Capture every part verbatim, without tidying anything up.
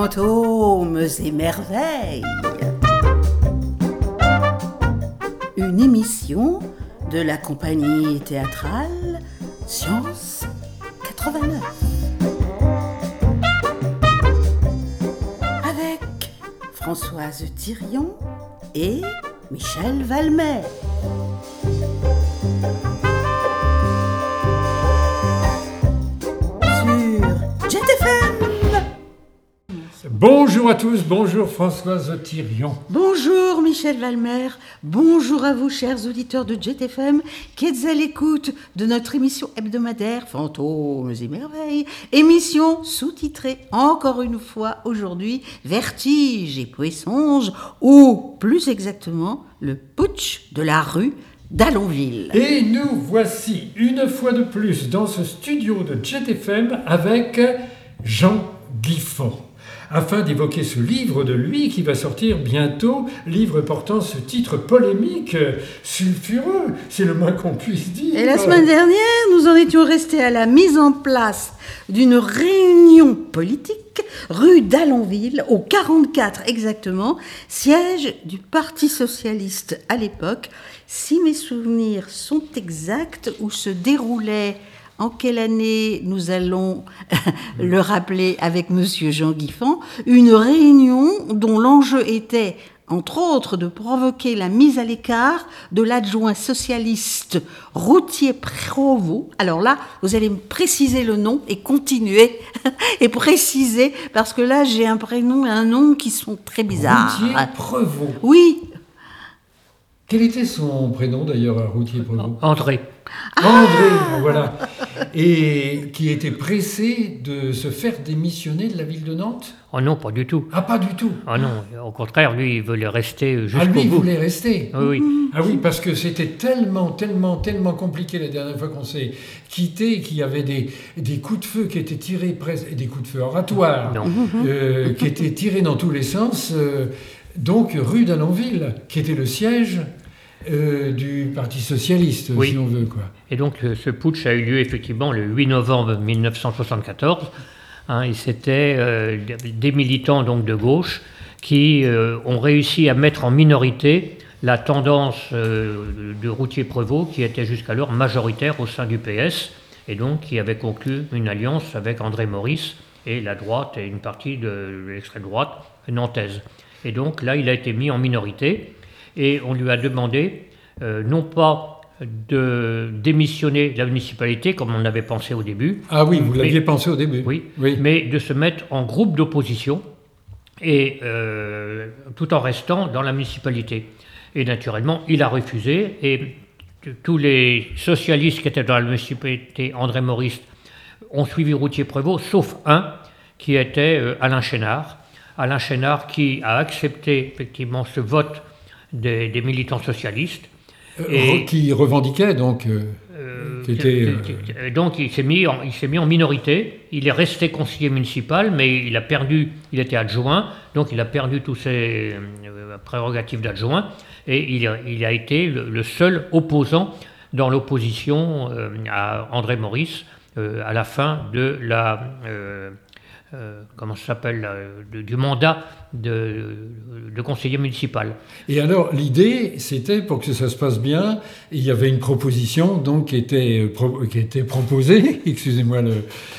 Fantômes et merveilles. Une émission de la compagnie théâtrale Science quatre-vingt-neuf. Avec Françoise Thirion et Michel Valmer. Sur Jet F M. Bonjour à tous, bonjour Françoise Thirion. Bonjour Michel Valmer, bonjour à vous chers auditeurs de Jet F M qui êtes à l'écoute de notre émission hebdomadaire Fantômes et merveilles, émission sous-titrée encore une fois aujourd'hui Vertige et Poissonges, ou plus exactement le putsch de la rue d'Allonville. Et nous voici une fois de plus dans ce studio de Jet F M avec Jean Guiffant, afin d'évoquer ce livre de lui qui va sortir bientôt, livre portant ce titre polémique, sulfureux, c'est le moins qu'on puisse dire. Et la semaine dernière, nous en étions restés à la mise en place d'une réunion politique rue d'Allonville, au quarante-quatre exactement, siège du Parti socialiste à l'époque, si mes souvenirs sont exacts, où se déroulait... En quelle année nous allons le rappeler avec Monsieur Jean Guiffant, une réunion dont l'enjeu était, entre autres, de provoquer la mise à l'écart de l'adjoint socialiste Routier Prévost. Alors là, vous allez me préciser le nom et continuer et préciser, parce que là, j'ai un prénom et un nom qui sont très bizarres. Routier Prévost. Oui. Quel était son prénom d'ailleurs, Routier Prévost ? André. André, ah voilà. Et qui était pressé de se faire démissionner de la ville de Nantes ? Oh non, pas du tout. Ah, pas du tout. Ah non, au contraire, lui, il voulait rester jusqu'au bout. Ah, lui, il bout. voulait rester. Oui, oui. Ah oui, parce que c'était tellement, tellement, tellement compliqué la dernière fois qu'on s'est quitté, qu'il y avait des, des coups de feu qui étaient tirés, presque, des coups de feu oratoires, Non. euh, qui étaient tirés dans tous les sens. Euh, donc, rue d'Allonville, qui était le siège... Euh, du Parti socialiste, oui. Si on veut, quoi. Et donc, ce putsch a eu lieu effectivement le huit novembre mille neuf cent soixante-quatorze. Hein, et c'était euh, des militants donc de gauche qui euh, ont réussi à mettre en minorité la tendance euh, de Routier Prévost, qui était jusqu'alors majoritaire au sein du P S, et donc qui avait conclu une alliance avec André Maurice et la droite et une partie de l'extrême droite nantaise. Et donc là, il a été mis en minorité. Et on lui a demandé, euh, non pas de démissionner de la municipalité, comme on avait pensé au début. Ah oui, vous l'aviez mais, pensé au début. Oui, oui, mais de se mettre en groupe d'opposition, et, euh, tout en restant dans la municipalité. Et naturellement, il a refusé, et tous les socialistes qui étaient dans la municipalité, André Maurice, ont suivi Routier Prévost, sauf un, qui était euh, Alain Chénard. Alain Chénard qui a accepté effectivement ce vote Des, des militants socialistes. Et, qui revendiquaient donc... Euh, euh, qui était, euh, donc il s'est, mis en, il s'est mis en minorité, il est resté conseiller municipal, mais il a perdu, il était adjoint, donc il a perdu tous ses euh, prérogatives d'adjoint, et il a, il a été le, le seul opposant dans l'opposition euh, à André Maurice euh, à la fin de la... Euh, Euh, comment ça s'appelle, euh, de, du mandat de, de conseiller municipal. Et alors, l'idée, c'était, pour que ça se passe bien, il y avait une proposition donc, qui, était, pro, qui était proposée, excusez-moi le,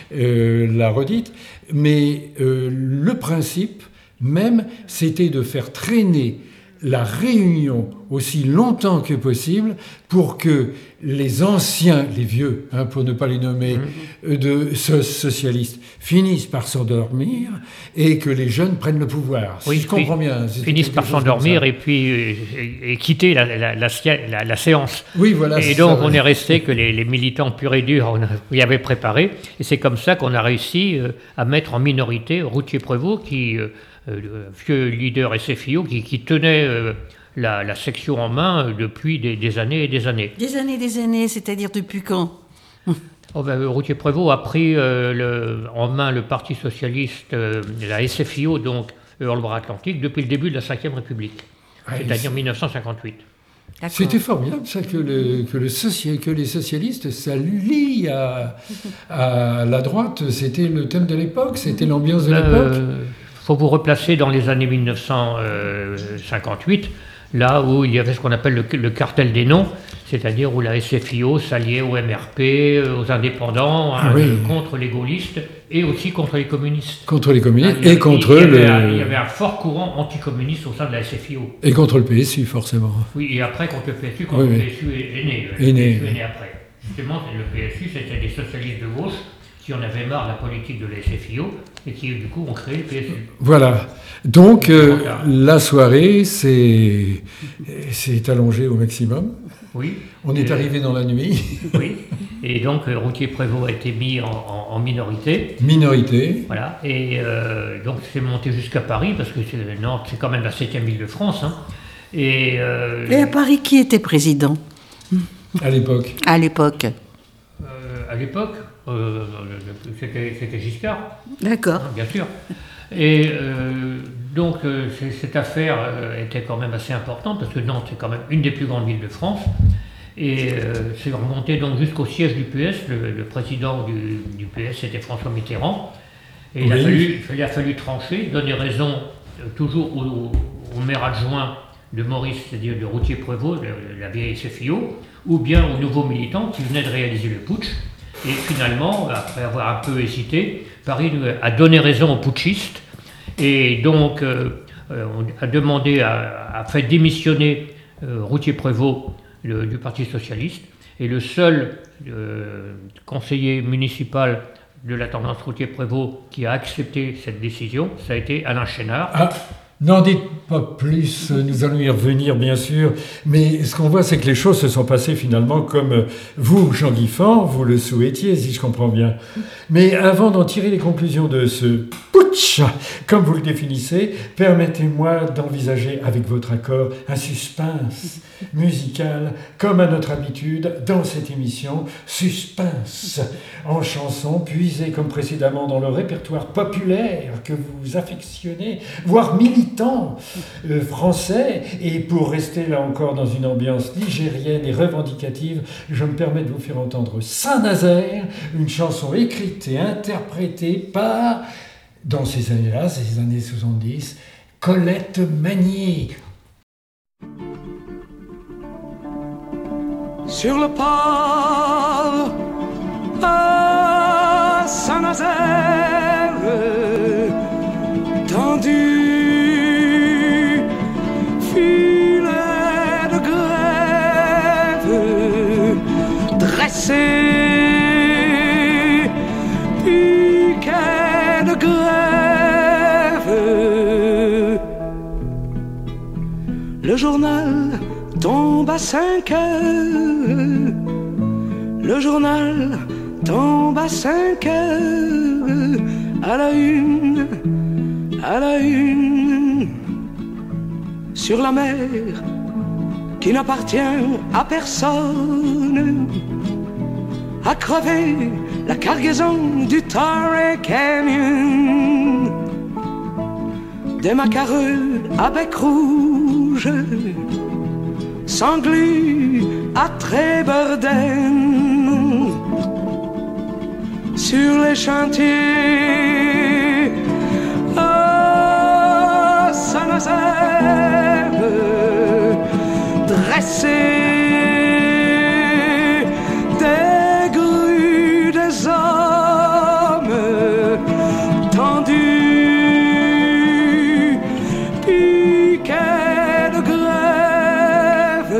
euh, la redite, mais euh, le principe même, c'était de faire traîner la réunion aussi longtemps que possible pour que les anciens, les vieux, hein, pour ne pas les nommer, mmh. de so- socialistes, finissent par s'endormir et que les jeunes prennent le pouvoir. Si oui, je comprends bien. Finissent par s'endormir et puis euh, et, et quitter la, la, la, la, la séance. Oui, voilà. Et donc ça, on ouais. est resté que les, les militants purs et durs on a, y avaient préparé. Et c'est comme ça qu'on a réussi euh, à mettre en minorité Routier Prévost, qui... Euh, Euh, vieux leader S F I O qui, qui tenait euh, la, la section en main depuis des, des années et des années. Des années, des années, c'est-à-dire depuis quand ? oh ben, Routier Prévost a pris euh, le, en main le Parti socialiste, euh, la S F I O, donc Eure-Loire-Atlantique, depuis le début de la cinquième République, ah, c'est-à-dire mille neuf cent cinquante-huit. D'accord. C'était formidable, ça, que, le, que, le socia- que les socialistes, ça lie à, à la droite. C'était le thème de l'époque, c'était l'ambiance de l'époque. Euh, faut vous replacer dans les années mille neuf cent cinquante-huit, là où il y avait ce qu'on appelle le, le cartel des noms, c'est-à-dire où la S F I O s'alliait au M R P, aux indépendants, ah, hein, oui. contre les gaullistes et aussi contre les communistes. Contre les communistes hein, et contre il y le... Un, il y avait un fort courant anticommuniste au sein de la S F I O. Et contre le P S U, forcément. Oui, et après contre le P S U, quand oui, le oui. P S U est, est né. Le est né. P S U est né après. Justement, le P S U, c'était des socialistes de gauche qui en avaient marre de la politique de la S F I O et qui, du coup, ont créé le P S U. Voilà. Donc, euh, la soirée s'est allongée au maximum. Oui. On est euh, arrivé dans la nuit. Oui. Et donc, euh, Routhier-Prévost a été mis en, en, en minorité. Minorité. Voilà. Et euh, donc, c'est monté jusqu'à Paris, parce que Nantes, c'est quand même la septième ville de France. Hein. Et, euh, Et à Paris, qui était président à l'époque À l'époque. Euh, à l'époque, euh, c'était Giscard. D'accord. Hein, bien sûr. Et euh, donc, euh, cette affaire euh, était quand même assez importante, parce que Nantes, c'est quand même une des plus grandes villes de France. Et euh, c'est remonté donc jusqu'au siège du P S. Le, le président du, du P S, c'était François Mitterrand. Et il, oui. a fallu, il a fallu trancher, donner raison euh, toujours au, au maire adjoint de Maurice, c'est-à-dire de Routhier-Prévost, la vieille S F I O, ou bien aux nouveaux militants qui venaient de réaliser le putsch. Et finalement, après avoir un peu hésité, Paris a donné raison aux putschistes. Et donc, euh, on a demandé, à, a fait démissionner euh, Routhier-Prévost le, du Parti Socialiste. Et le seul euh, conseiller municipal de la tendance Routhier-Prévost qui a accepté cette décision, ça a été Alain Chénard. Ah. N'en dites pas plus, nous allons y revenir bien sûr, mais ce qu'on voit c'est que les choses se sont passées finalement comme vous, Jean Guiffant, vous le souhaitiez si je comprends bien. Mais avant d'en tirer les conclusions de ce putsch, comme vous le définissez, permettez-moi d'envisager avec votre accord un suspense musical comme à notre habitude dans cette émission, suspense en chansons puisées comme précédemment dans le répertoire populaire que vous affectionnez, voire militaire. Euh, français, et pour rester là encore dans une ambiance nigérienne et revendicative, je me permets de vous faire entendre Saint-Nazaire, une chanson écrite et interprétée par, dans ces années-là, ces années soixante-dix, Colette Magnier. Sur le port à Saint-Nazaire, tendu filet de grève, dressé, piquet de grève. Le journal tombe à cinq heures, le journal tombe à cinq heures, à la une, à la une. Sur la mer qui n'appartient à personne, a crevé la cargaison du Torrey Canyon. Des macareux à bec rouge s'engluent à Trébeurden. Sur les chantiers à Saint-Nazaire, dressés des grues des hommes, tendus, piquets de grève.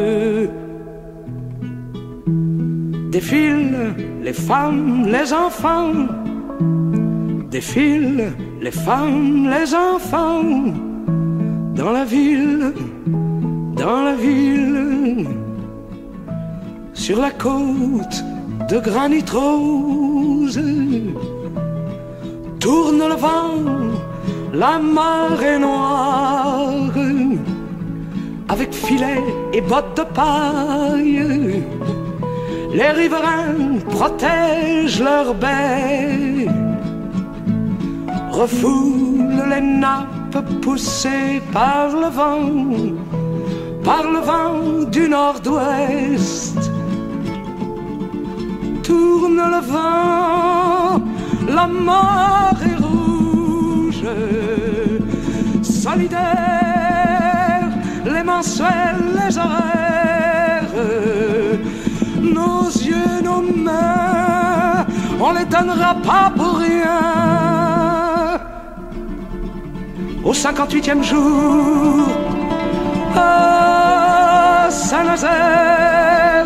Défilent les femmes, les enfants, défilent les femmes, les enfants, dans la ville, dans la ville, sur la côte de granit rose. Tourne le vent, la marée noire, avec filet et bottes de paille. Les riverains protègent leurs baies, refoulent les nappes poussées par le vent, par le vent du nord-ouest. Tourne le vent, la marée rouge, solidaires, les mensuels, les horaires, nos yeux, nos mains, on les donnera pas pour rien. Au cinquante-huitième jour, à Saint-Nazaire,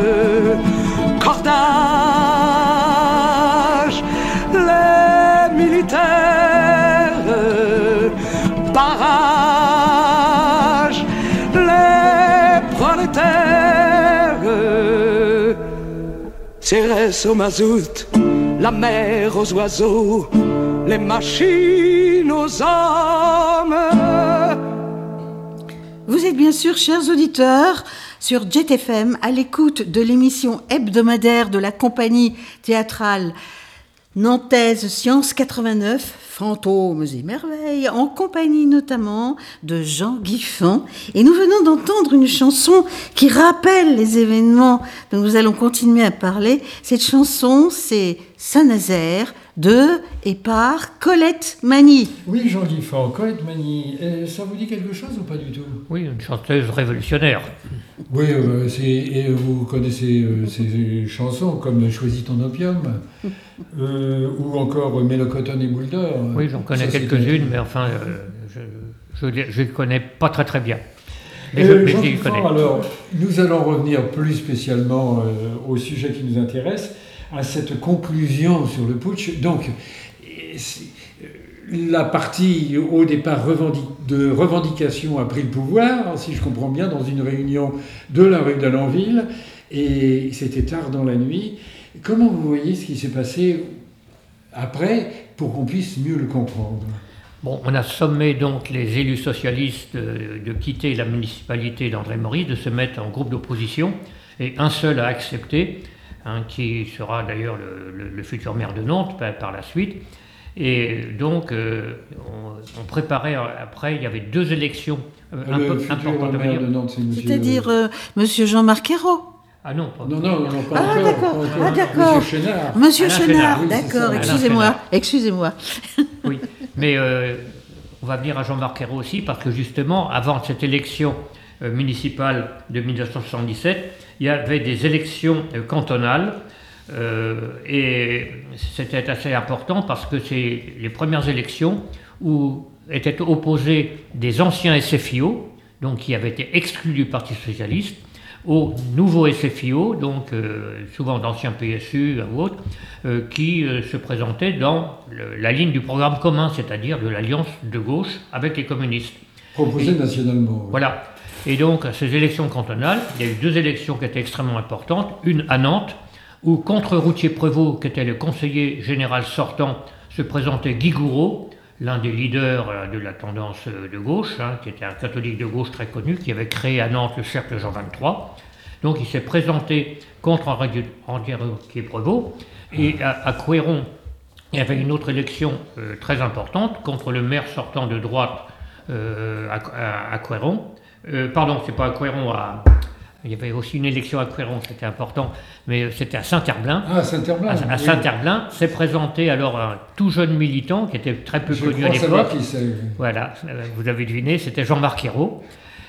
cordage, les militaires, barrage, les prolétaires, Cérès au mazout, la mer aux oiseaux, les machines aux hommes. Vous êtes bien sûr, chers auditeurs, sur Jet F M, à l'écoute de l'émission hebdomadaire de la compagnie théâtrale nantaise Science quatre-vingt-neuf, Fantômes et Merveilles, en compagnie notamment de Jean Guiffant. Et nous venons d'entendre une chanson qui rappelle les événements dont nous allons continuer à parler. Cette chanson, c'est Saint-Nazaire, de et par Colette Mani. Oui, Jean Guiffant, Colette Mani, euh, ça vous dit quelque chose ou pas du tout? Oui, une chanteuse révolutionnaire. Oui, euh, c'est, et vous connaissez euh, ces chansons comme Choisis ton opium, euh, ou encore Mélocoton et Boule d'Or. Oui, j'en connais ça, quelques-unes, mais enfin, euh, je ne les connais pas très très bien. Mais euh, je, Jean je Guiffant, alors, nous allons revenir plus spécialement euh, au sujet qui nous intéresse, à cette conclusion sur le putsch. Donc, la partie au départ revendic- de revendication a pris le pouvoir, si je comprends bien, dans une réunion de la rue d'Allenville, et c'était tard dans la nuit. Comment vous voyez ce qui s'est passé après pour qu'on puisse mieux le comprendre? Bon, on a sommé donc les élus socialistes de, de quitter la municipalité d'André Maurice, de se mettre en groupe d'opposition, et un seul a accepté, hein, qui sera d'ailleurs le, le, le futur maire de Nantes par, par la suite. Et donc, euh, on, on préparait, après, il y avait deux élections euh, le un peu futur importantes. maire de Nantes, c'est monsieur... C'est-à-dire euh, monsieur Jean-Marc Ayrault. Ah non, pas... Non, non, non, pas ah, encore. D'accord. Pas encore. Ah, d'accord. Monsieur Chénard. Monsieur Alain Chénard, Chénard, oui, d'accord, c'est excusez-moi, Chénard. excusez-moi. Oui, mais euh, on va venir à Jean-Marc Ayrault aussi, parce que justement, avant cette élection euh, municipale de dix-neuf cent soixante-dix-sept, il y avait des élections euh, cantonales, euh, et c'était assez important parce que c'est les premières élections où étaient opposés des anciens S F I O, donc qui avaient été exclus du Parti socialiste, aux nouveaux S F I O, donc euh, souvent d'anciens P S U ou autres, euh, qui euh, se présentaient dans le, la ligne du programme commun, c'est-à-dire de l'alliance de gauche avec les communistes. Proposé Et, nationalement. Voilà. Et donc, à ces élections cantonales, il y a eu deux élections qui étaient extrêmement importantes. Une à Nantes, où contre Routier-Prévost, qui était le conseiller général sortant, se présentait Guy Gouraud, l'un des leaders de la tendance de gauche, hein, qui était un catholique de gauche très connu, qui avait créé à Nantes le Cercle Jean vingt-trois. Donc il s'est présenté contre Henri Routier-Prévost. Et à, à Couëron, il y avait une autre élection euh, très importante contre le maire sortant de droite euh, à, à, à Couëron. Euh, pardon, c'est pas à Couëron, à... il y avait aussi une élection à Couëron, c'était important, mais c'était à Saint-Herblain. Ah, Saint-Herblain. À, à oui. Saint-Herblain s'est présenté alors un tout jeune militant qui était très peu Je connu crois à l'époque. savoir qui c'est. Voilà, vous avez deviné, c'était Jean-Marc Ayrault.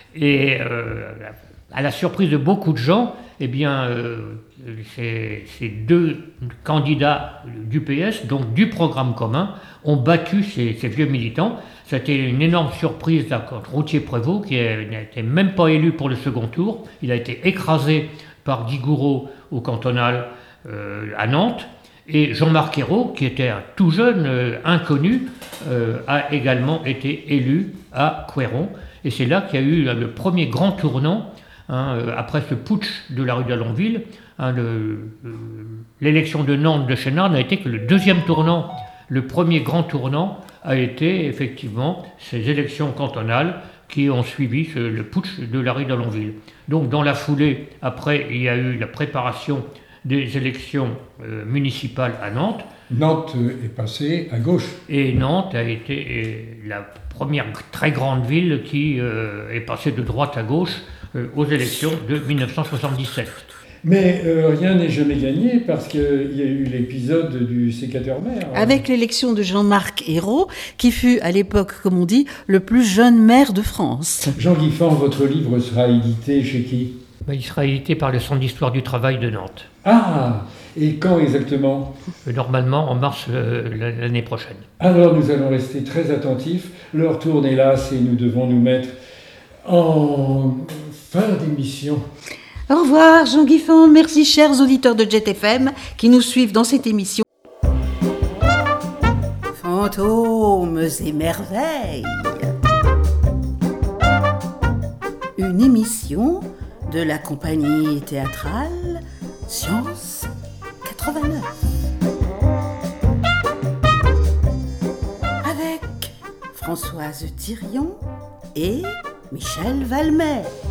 Et euh, à la surprise de beaucoup de gens, eh bien, euh, ces, ces deux candidats du P S, donc du programme commun, ont battu ces, ces vieux militants. C'était une énorme surprise là, contre Routier-Prévost, qui n'était même pas élu pour le second tour. Il a été écrasé par Guy Gouraud au cantonal euh, à Nantes. Et Jean-Marc Ayrault, qui était un tout jeune euh, inconnu, euh, a également été élu à Couëron. Et c'est là qu'il y a eu là, le premier grand tournant, hein, euh, après ce putsch de la rue d'Allenville. Hein, le, le, l'élection de Nantes de Chénard n'a été que le deuxième tournant. Le premier grand tournant a été effectivement ces élections cantonales qui ont suivi ce, le putsch de la rue d'Allenville. Donc dans la foulée, après, il y a eu la préparation des élections euh, municipales à Nantes. Nantes est passée à gauche. Et Nantes a été euh, la première très grande ville qui euh, est passée de droite à gauche euh, aux élections de dix-neuf cent soixante-dix-sept. Mais euh, rien n'est jamais gagné parce qu'il y a eu l'épisode du sécateur-maire. Avec l'élection de Jean-Marc Ayrault, qui fut à l'époque, comme on dit, le plus jeune maire de France. Jean Guiffan, votre livre sera édité chez qui ? Il sera édité par le Centre d'histoire du travail de Nantes. Ah, et quand exactement ? Normalement en mars euh, l'année prochaine. Alors nous allons rester très attentifs. L'heure tourne hélas et nous devons nous mettre en fin d'émission. Au revoir Jean Guiffan, merci chers auditeurs de Jet F M qui nous suivent dans cette émission. Fantômes et merveilles. Une émission de la compagnie théâtrale Science quatre-vingt-neuf. Avec Françoise Thirion et Michel Valmer.